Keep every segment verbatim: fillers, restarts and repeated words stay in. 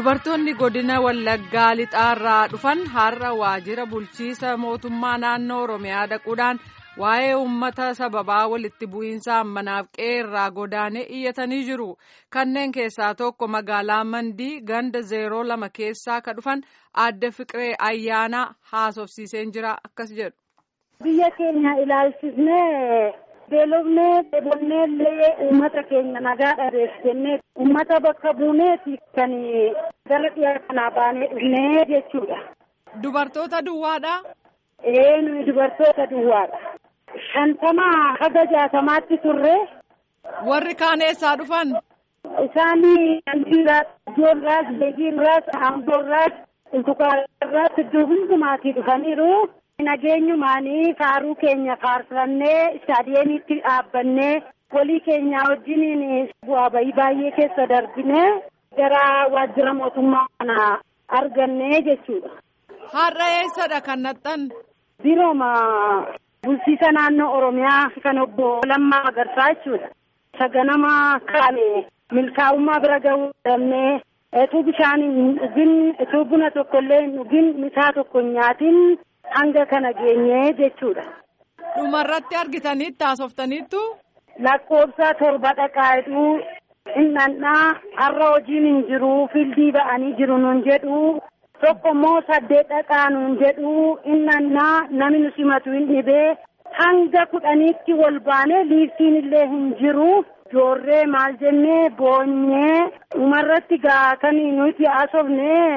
Dubartoonni godina Wallaggaa lixaarraa dhufan har'a waajjira bulchiisa mootummaa naannoo Oromiyaa dhaquudhaan waa'ee uummata sababaa walitti bu'iinsa manaaf qeerraa godaanee iyyatanii jiru. Kanneen keessaa tokko magaalaa Mandii ganda zeeroo lama keessaa ka dhufan Aadde Fiqiree Ayyaanaa haasofsiiseen jira akkas jedhu. Biyya keenya ilaalchisnee beelofnee dheebonnee illee uummata keenya nagaa dhabeef jennee uummata bakka buuneeti kan gara dhiyaa kanaa baanee dhufnee jechuudha. Dubartoota duwwaadha? Ee nuyi dubartoota duwwaadha. Shantamaa haga jaatamaatti turre. Warri kaan eessaa dhufan? Isaanii Andiiraas, Ijoorraas, Beegiirraas, Amboorraas, Ultukaarraas iddoo hundumaatii dhufaniiru. Nageenyumaanii faaruu keenya faarsannee istaadiyeemiitti dhaabbannee walii keenya wajjiniin bu'aa bahii baay'ee keessa darbinee gara waajjira mootummaa kana argannee jechuudha. Har'a eessadha kan naxxan? Birooma bulchiisa naannoo Oromiyaa kan obbo Lammaa Magarsaa jechuudha. Saganama kaane milkaa'ummaa bira gahuu dandeenye etuu bishaan hin dhugin etuu buna tokkollee hin dhugin misaa tokko hin nyaatin. Hanga kana geenyee jechuudha. Dhumarratti argitaniitti haasoftaniittu? Lakkoofsa torba dhaqaayitu innannaa har'a hojiin hin jiru fiildii ba'anii jiru nuun jedhu tokko immoo saddeet dhaqaa nuun jedhu innannaa namni nu simatu hin dhibee hanga kudhaniitti wal baanee liiftiin illee hin jiru. Joorree maal jennee boonyee dhumarratti gaa kan nuti haasofne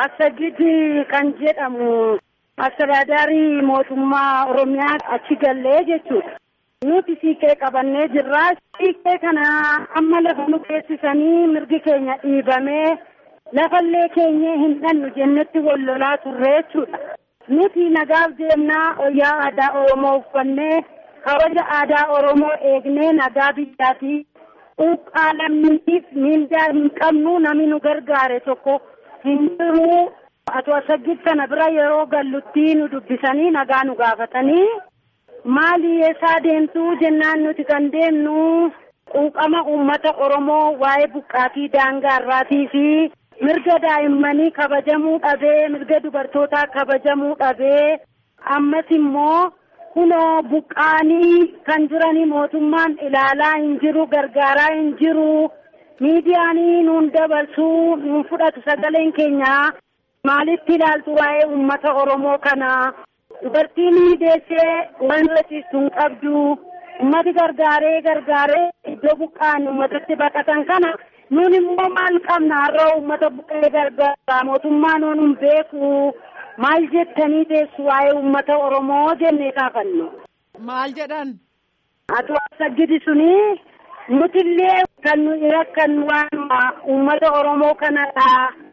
Assagid kan jedhamu. Astiraadaarii mootummaa Oromiyaa achi gallee jechuudha. Nuti siiqee qabannee jirraa. Siiqee kana amma lafa nu geessisanii mirgi keenya dhiibamee lafallee keenya hin dhannu jennetti wal lolaa turre jechuudha. Nuti nagaaf deemnaa wayyaa aadaa Oromoo uffannee kabaja aadaa Oromoo eegnee nagaa biyyaatii quuqqaa lammiitiif miindaa hin qabnu namni nu gargaare tokko hin jiru. Atoo Assagid kana bira yeroo gallutti nu dubbisanii nagaa nu gaafatanii maali eessaa deemtuu jennaan nuti kan deemnu quuqama uummata Oromoo waa'ee buqqaatii daangaa irraatii fi mirga daa'immanii kabajamuu dhabee mirga dubartootaa kabajamuu dhabee ammas immoo kunoo buqqaanii kan jiranii mootummaan ilaalaa hin jiru gargaaraa hin jiru miidiyaanii nuun dabarsuu nuun fudhatu sagaleen keenyaa. Maalitti ilaaltu waa'ee uummata Oromoo kana dubartiin deessee waan rasiistu hin qabdu uummati gargaaree gargaaree iddoo buqqaan uummatatti baqatan kana nuun immoo maal qabna har'a uummata buqqee gargaara mootummaan nuun hin beeku maal jettanii deessu waa'ee uummata Oromoo jennee kaafannu. Maal jedhan? Atoo Assagid suni nutillee kan nu rakkan waan uummata Oromoo kanadha.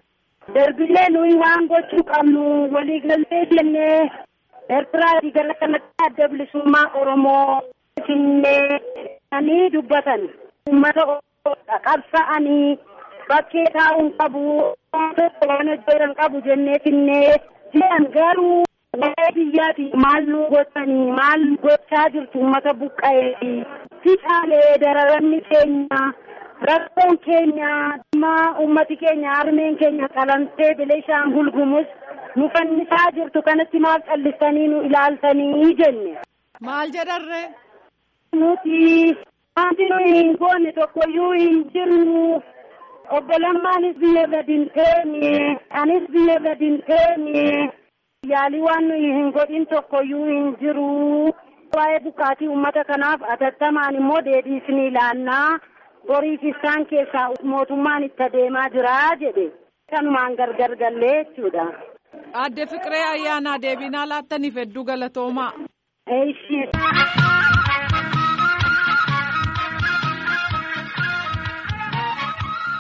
Darbilee nuyi waan gochuu qabnu waliigaltee jennee Eertiraatii gara kanatti adda bilisummaa Oromoo finnee ani dubbatan uummata Oromoo qabsa'anii bakkee taa'uun qabu tokko waan hojjetan qabu jennee finnee jiran garuu waa'ee biyyaati maal nu gochanii maal gochaa jirtu uummata buqqa'ee ficaalee dararamni keenya. Rakkoon keenya amma uummati keenya harmeen keenya qalamtee bilishaan gulgumus nu fannisaa jirtu kanatti maal callistanii nu ilaaltanii jenne. Maal jedharre? Nuti wanti nuyi hin goone tokkoyyuu hin jirru. Obbo Lammaanis biyya gadi hin teenye, anis biyya gadi hin teenye. Yaalii waan nuyi hin godhin tokkoyyuu hin jiru. Waa'ee buqqaatii uummata kanaaf atattamaan immoo deebiisni ilaannaa. Borii isaan keessaa mootummaan itti adeemaa jira jedhe kanumaan gargar gallee jechuudha. Aadde Fiqiree Ayyaanaa deebinaa laattaniif hedduu galatoomaa. Eeyyee.